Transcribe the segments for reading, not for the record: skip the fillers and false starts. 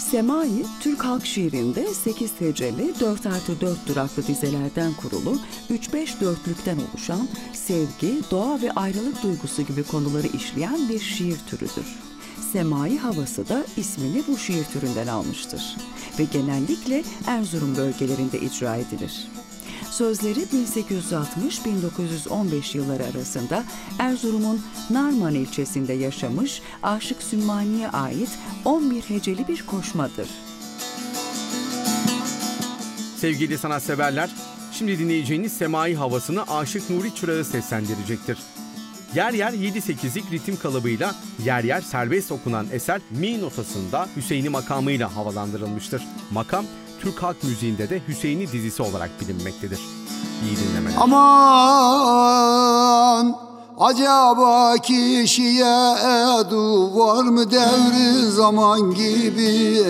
Semai, Türk halk şiirinde 8 heceli 4+4 duraklı dizelerden kurulu 3-5 dörtlükten oluşan sevgi, doğa ve ayrılık duygusu gibi konuları işleyen bir şiir türüdür. Semai havası da ismini bu şiir türünden almıştır ve genellikle Erzurum bölgelerinde icra edilir. Sözleri 1860-1915 yılları arasında Erzurum'un Narman ilçesinde yaşamış Aşık Sümmani'ye ait 11 heceli bir koşmadır. Sevgili sanatseverler, şimdi dinleyeceğiniz Semai havasını Aşık Nuri Çırak'ı seslendirecektir. Yer yer 7-8'lik ritim kalıbıyla, yer yer serbest okunan eser mi notasında Hüseyin'i makamıyla havalandırılmıştır. Makam, Türk halk müziğinde de Hüseyin'i dizisi olarak bilinmektedir. İyi dinlemeler. Aman acaba kişiye edu var mı devri zaman gibi?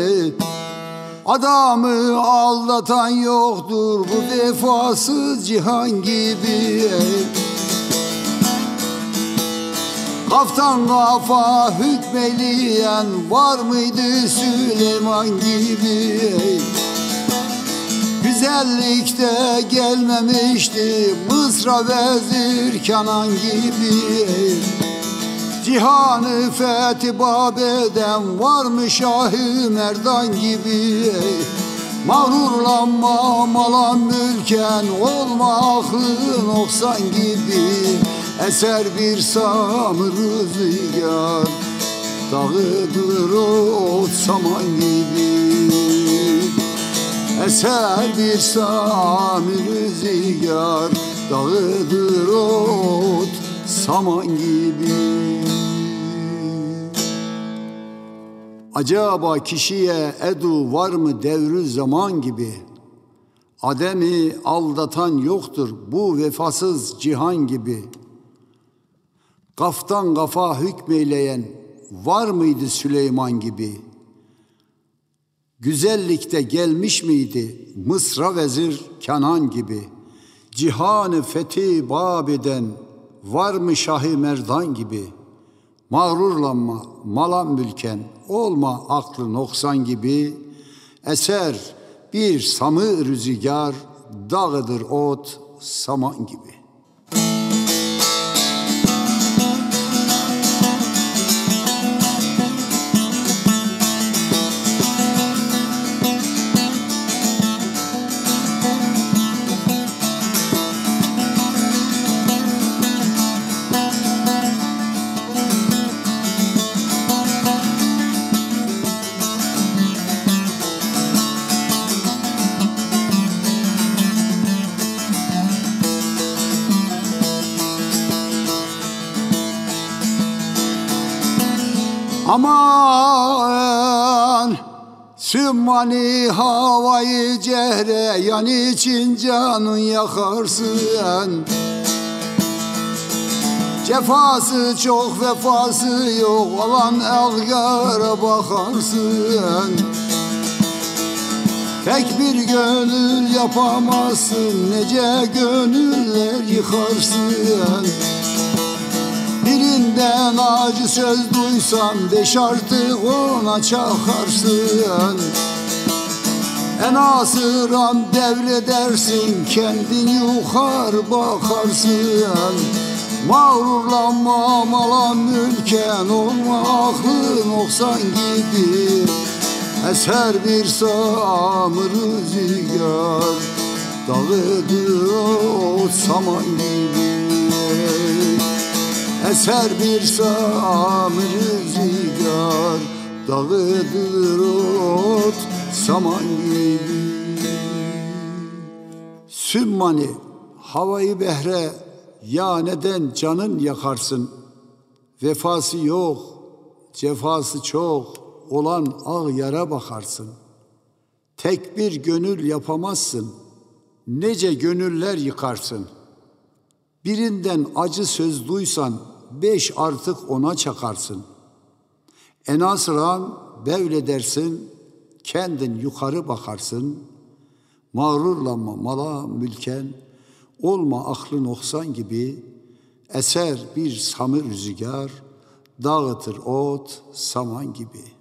Adamı aldatan yoktur bu vefasız cihan gibi. Kaftan kafa hükmeleyen var mıydı Süleyman gibi? Güzellikte gelmemişti Mısra vezir Kenan gibi. Cihanı fethi bab eden var mı Şah-ı Merdan gibi? Mağrurlanma mala mülken, olma aklı noksan gibi. Eser bir samır rüzgar, dağıdır ot saman gibi. Eser bir samir rüzgar, dağıdır ot saman gibi. Acaba kişiye edu var mı devri zaman gibi? Adem'i aldatan yoktur bu vefasız cihan gibi. Kaftan kafa hükmeyleyen var mıydı Süleyman gibi? Güzellikte gelmiş miydi Mısra vezir Kenan gibi? Cihanı fethi bab eden var mı Şah-ı Merdan gibi? Mağrurlanma mala mülken, olma aklı noksan gibi. Eser bir samı rüzgar, dağıdır ot saman gibi. Aman Sümmani havayı cehreyan için canın yakarsın. Cefası çok vefası yok olan elgara bakarsın. Tek bir gönül yapamazsın, nece gönüller yıkarsın. Birinden acı söz duysan 5 artık ona çakarsın. Enasıram devredersin, kendin yukarı bakarsın. Mağrurlanma mala mülken, olma aklı noksan gibi. Eser bir samır rüzgar, dağıdır ot saman gibi. Eser bir samır rüzgar, dağıdır ot saman gibi. Sümmani havayı behre, ya neden canın yakarsın? Vefası yok, cefası çok olan ağ yara bakarsın. Tek bir gönül yapamazsın, nece gönüller yıkarsın. Birinden acı söz duysan 5 artık ona çakarsın. Enasıran bevledersin, kendin yukarı bakarsın. Mağrurlanma mala mülken, olma aklı noksan gibi. Eser bir samır rüzgar, dağıtır ot saman gibi.